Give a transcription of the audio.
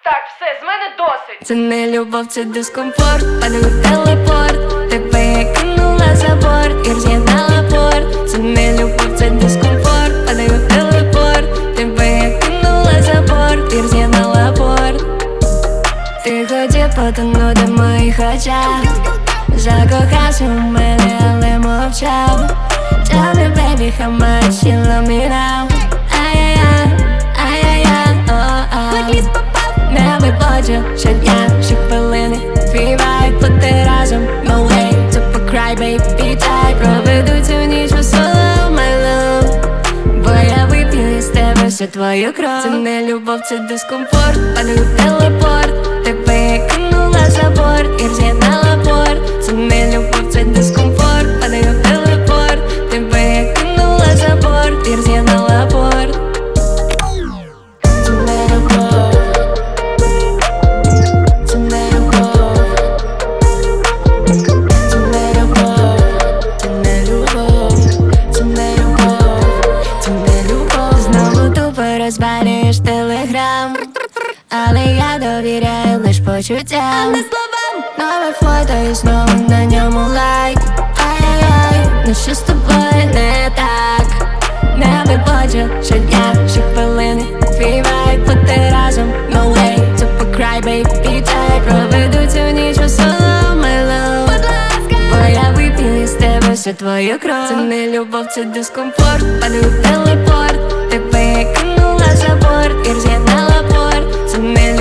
Так, все, з мене досить. Це не любов, це дискомфорт. Падаю в телепорт. Тебе я кинула за борт і роз'єднала порт. Це не любов, це дискомфорт. Падаю в телепорт. Тебе я кинула за борт і роз'єднала порт. Ти хотів потонути в моїх очах, закохався у мене, але мовчав. Tell me baby how much you love me now. Ай-яй-яй, ай-яй-яй, о-о. Не виходжу щодня, щохвилини. Твій вайб, бути разом, no way to cry baby die. Проведу цю ніч у соло, my love. Бо я вип'ю із тебе всю твою кров. Це не любов, це дискомфорт. Падаю в телепорт. Тебе я кинула за борт і роз'єднала порт. Це не любов, це дискомфорт. Падаю в телепорт. Тебе я кинула за борт і роз'єднала порт. Це не любов. Це не любов. Це не любов. Це не любов. Це не любов. Це не любов. Знову тупо розвалюєш телеграм, але я довіряю лиш почуттям, не словам. Нове фото і знову на ньому лайк. Ай-яй-яй, ну що з тобою не так? Не виходжу щодня, щохвилини. Твій вайб, бути разом, no way to cry baby die. Проведу цю ніч у соло, my love. Бо я вип'ю із тебе всю твою кров. Це не любов, це дискомфорт. Падаю в телепорт. Тебе я кинула за борт і роз'єднала порт. Це не